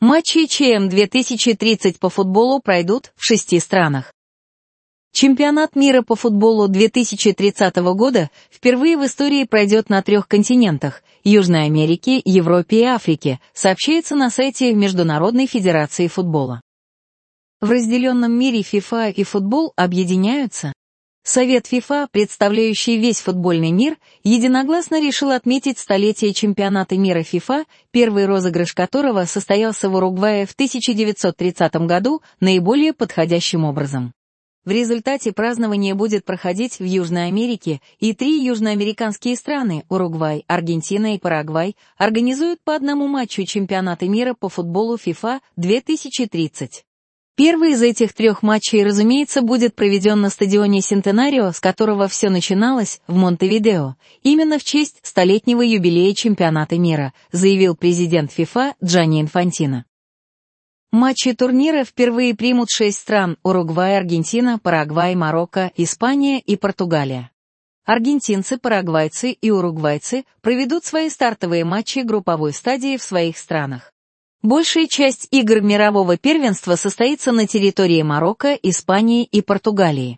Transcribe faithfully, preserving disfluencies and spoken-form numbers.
Матчи ЧМ две тысячи тридцать по футболу пройдут в шести странах. Чемпионат мира по футболу две тысячи тридцатого года впервые в истории пройдет на трех континентах – Южной Америке, Европе и Африке, сообщается на сайте Международной федерации футбола. В разделенном мире FIFA и футбол объединяются. Совет FIFA, представляющий весь футбольный мир, единогласно решил отметить столетие чемпионата мира FIFA, первый розыгрыш которого состоялся в Уругвае в тысяча девятьсот тридцатом году наиболее подходящим образом. В результате празднование будет проходить в Южной Америке, и три южноамериканские страны – Уругвай, Аргентина и Парагвай – организуют по одному матчу чемпионата мира по футболу FIFA две тысячи тридцать. Первый из этих трех матчей, разумеется, будет проведен на стадионе Сентенарио, с которого все начиналось, в Монтевидео, именно в честь столетнего юбилея чемпионата мира, заявил президент FIFA Джанни Инфантино. Матчи турнира впервые примут шесть стран – Уругвай, Аргентина, Парагвай, Марокко, Испания и Португалия. Аргентинцы, парагвайцы и уругвайцы проведут свои стартовые матчи групповой стадии в своих странах. Большая часть игр мирового первенства состоится на территории Марокко, Испании и Португалии.